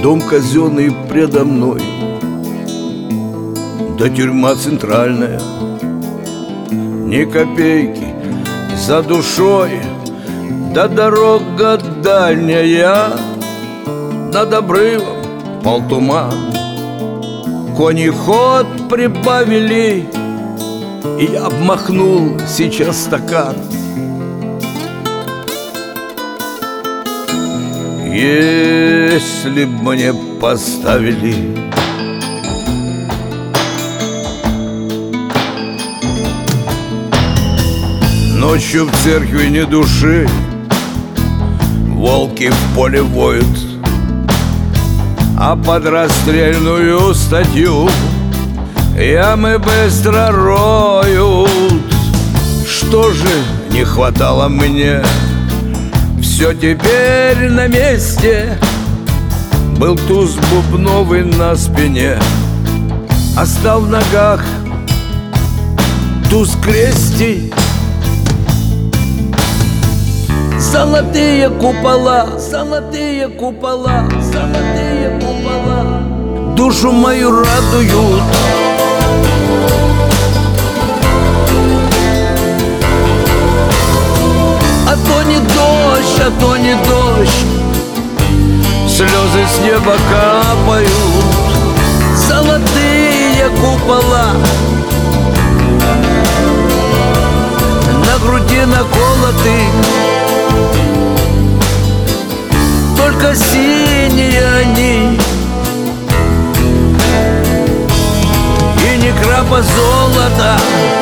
Дом казенный предо мной, да тюрьма центральная. Ни копейки за душой, да дорога дальняя. Над обрывом полтуман, кони ход прибавили, и я обмахнул сейчас стакан. Если б мне поставили ночью в церкви ни души, волки в поле воют, а под расстрельную статью ямы быстро роют. Что же не хватало мне? Все теперь на месте. Был туз бубновый на спине, а стал в ногах туз крестий. Золотые купола, золотые купола, золотые купола душу мою радуют. А то не дождь, а то не дождь, слезы с неба капают. Золотые купола на груди наколоты, только синие они, и ни крапа золота.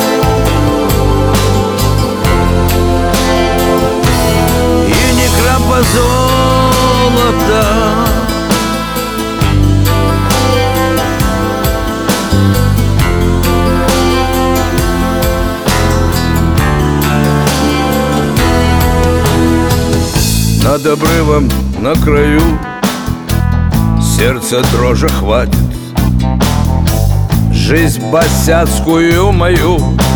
И ни крапа золота. Над обрывом на краю сердце дрожи хватит. Жизнь босяцкую мою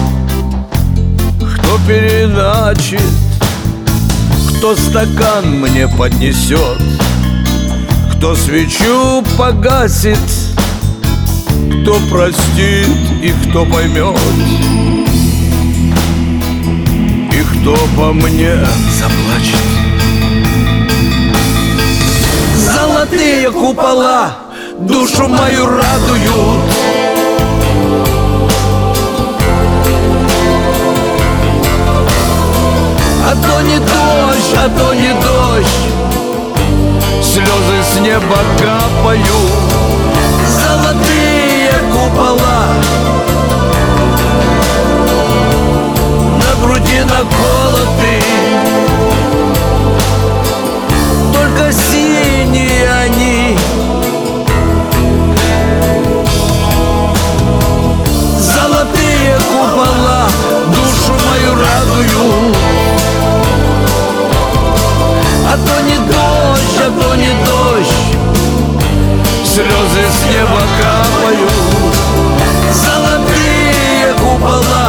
кто переначит, кто стакан мне поднесет, кто свечу погасит, кто простит и кто поймет, и кто по мне заплачет. Золотые купола душу мою радуют. А то не дождь, а то не дождь, слезы с неба капают. Золотые купола на груди наколоты, только синие они. Золотые купола душу мою радуют. А то не дождь, а то не дождь, слезы с неба капают. Золотые купола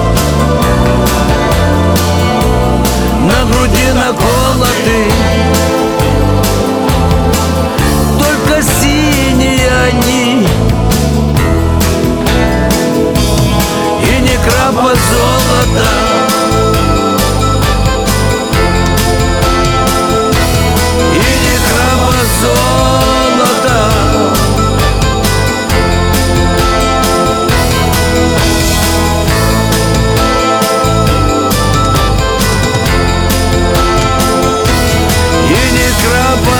на груди наколоты, только синие они, и ни крапа золота. Крапа